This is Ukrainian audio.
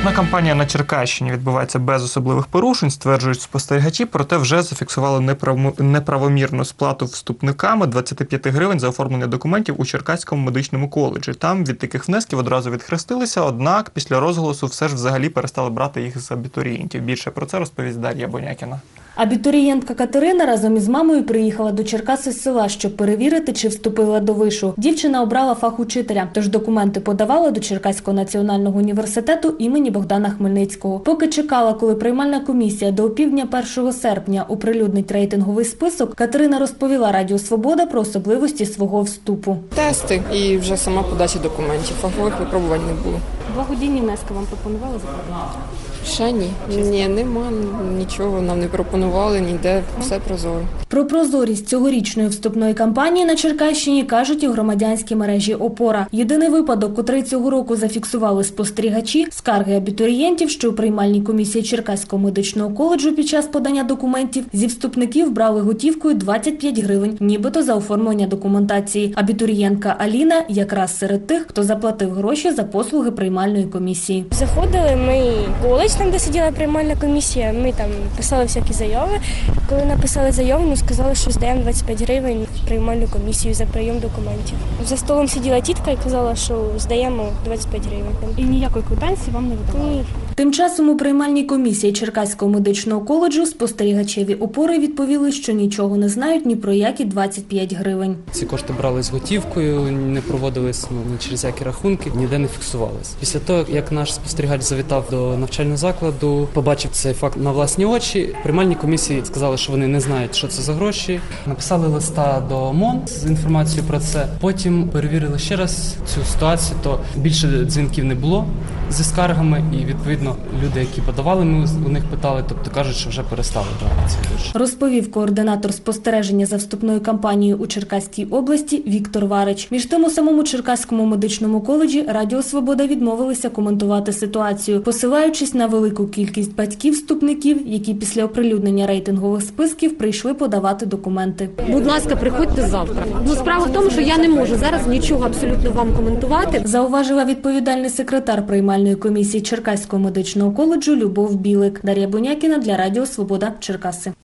Вступна кампанія на Черкащині відбувається без особливих порушень, стверджують спостерігачі, проте вже зафіксували неправомірну сплату вступниками 25 гривень за оформлення документів у Черкаському медичному коледжі. Там від таких внесків одразу відхрестилися, однак після розголосу все ж взагалі перестали брати їх з абітурієнтів. Більше про це розповість Дар'я Бонякіна. Абітурієнтка Катерина разом із мамою приїхала до Черкас із села, щоб перевірити, чи вступила до вишу. Дівчина обрала фах учителя, тож документи подавала до Черкаського національного університету імені Богдана Хмельницького. Поки чекала, коли приймальна комісія до опівдня 1 серпня оприлюднить рейтинговий список, Катерина розповіла Радіо Свобода про особливості свого вступу. Тести і вже сама подача документів. Фахових випробувань не було. Благодійні внески вам пропонували заповнити? Ще ні. Ні, нема, нічого нам не пропонували, ніде, все прозоро. Про прозорість цьогорічної вступної кампанії на Черкащині кажуть і громадянські мережі «Опора». Єдиний випадок, котрий цього року зафіксували спостерігачі – скарги абітурієнтів, що у приймальній комісії Черкаського медичного коледжу під час подання документів зі вступників брали готівкою 25 гривень, нібито за оформлення документації. Абітурієнтка Аліна якраз серед тих, хто заплатив гроші за послуги приймальної комісії. Заходили ми в коледж, там, де сиділа приймальна комісія, ми там писали всякі заяви. Коли написали заяву, ми сказали, що здаємо 25 гривень в приймальну комісію за прийом документів. За столом сиділа тітка і казала, що здаємо 25 гривень. І ніякої квитанції вам не видавали? Ні. Тим часом у приймальній комісії Черкаського медичного коледжу спостерігачеві «Опори» відповіли, що нічого не знають ні про які 25 гривень. Ці кошти брались готівкою, не проводились ні через які рахунки, ніде не фіксувались. Після того, як наш спостерігач завітав до навчального закладу, побачив цей факт на власні очі, в приймальній комісії сказали, що вони не знають, що це за гроші. Написали листа до МОН з інформацією про це. Потім перевірили ще раз цю ситуацію, то більше дзвінків не було зі скаргами і, відповідно, люди, які подавали, ми у них питали, тобто кажуть, що вже перестали брати ці гроші. Розповів координатор спостереження за вступною кампанією у Черкаській області Віктор Варич. Між тим, у самому Черкаському медичному коледжі Радіо Свобода відмовилися коментувати ситуацію, посилаючись на велику кількість батьків-вступників, які після оприлюднення рейтингових списків прийшли подавати документи. Будь ласка, приходьте завтра. Справа в тому, що я не можу зараз нічого абсолютно вам коментувати. Зауважила відповідальний секретар приймальної комісії Черкаського медичного коледжу Любов Білик. Дар'я Бонякіна для Радіо Свобода, Черкаси.